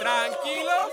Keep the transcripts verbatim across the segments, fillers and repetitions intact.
Tranquilos.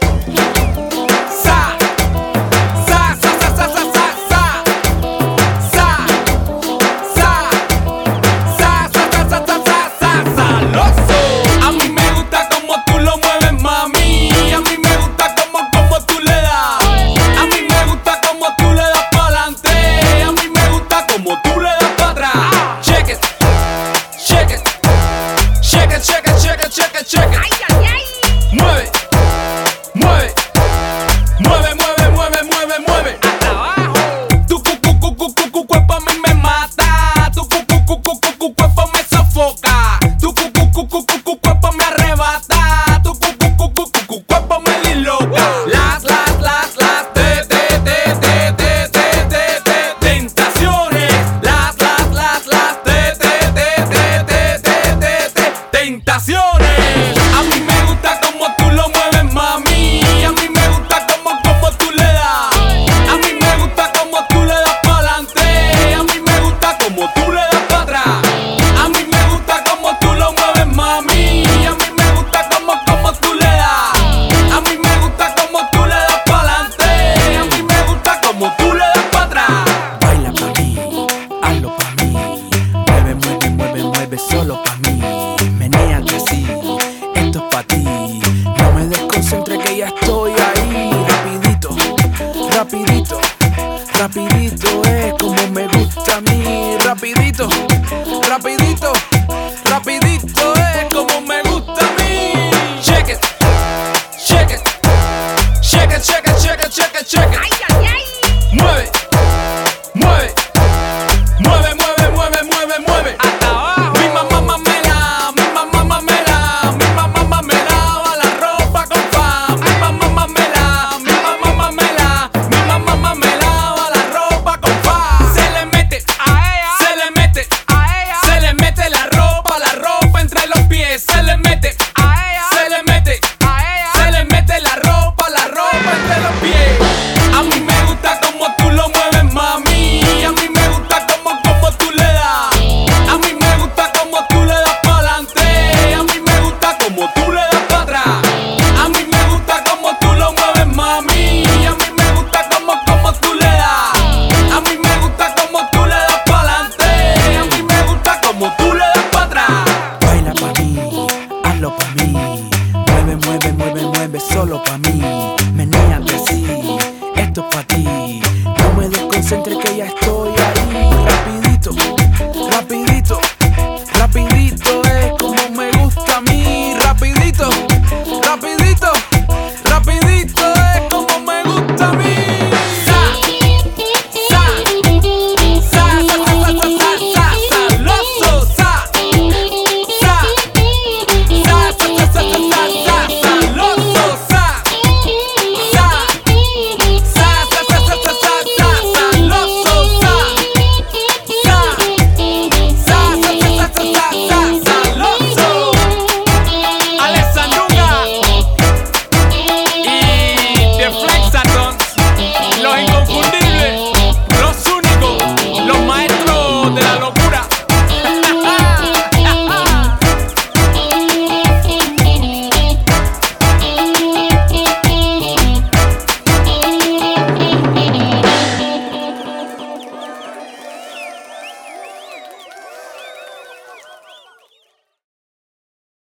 Sa, sa, sa, sa, sa, sa, sa, sa, sa, sa, sa, sa, sa, sa, sa, sa, saloso. A mí me gusta como tú lo mueves, mami. A mí me gusta como, como tú le das. A mí me gusta como tú le das pa'lante. A mí me gusta como tú le das pa' atrás. Check it, check it, check it, check it, check it, check it, check it. Mueve, mueve, mueve, mueve, mueve, mueve, mueve. Hasta abajo. Tu cu cu cu cu cu cu cuerpo a mí me mata. Tu cu cu cu cu cu cu cuerpo me sofoca. Tu cu cu cu cu cu cu cuerpo me arrebata. Tu cu cu cu cu cu cu cuerpo me disloca. Las, las, las, las, te, te, te, te, te, te, te, te, tentaciones. Las, las, las, las, te, te, te, te, te, te, te, te, tentaciones. A mí me gusta como tú lo mueves, mami. A mí me gusta como, como tú le das. A mí me gusta como tú le das pa'lante. A mí me gusta como tú le das pa' atrás. A mí me gusta como tú lo mueves, mami. A mí me gusta como, como tú le das. A mí me gusta como tú le das pa'lante. A mí me gusta como tú le das pa' atrás. Baila pa' mí, hazlo pa' mí. Mueve, mueve, mueve, mueve solo pa' mí.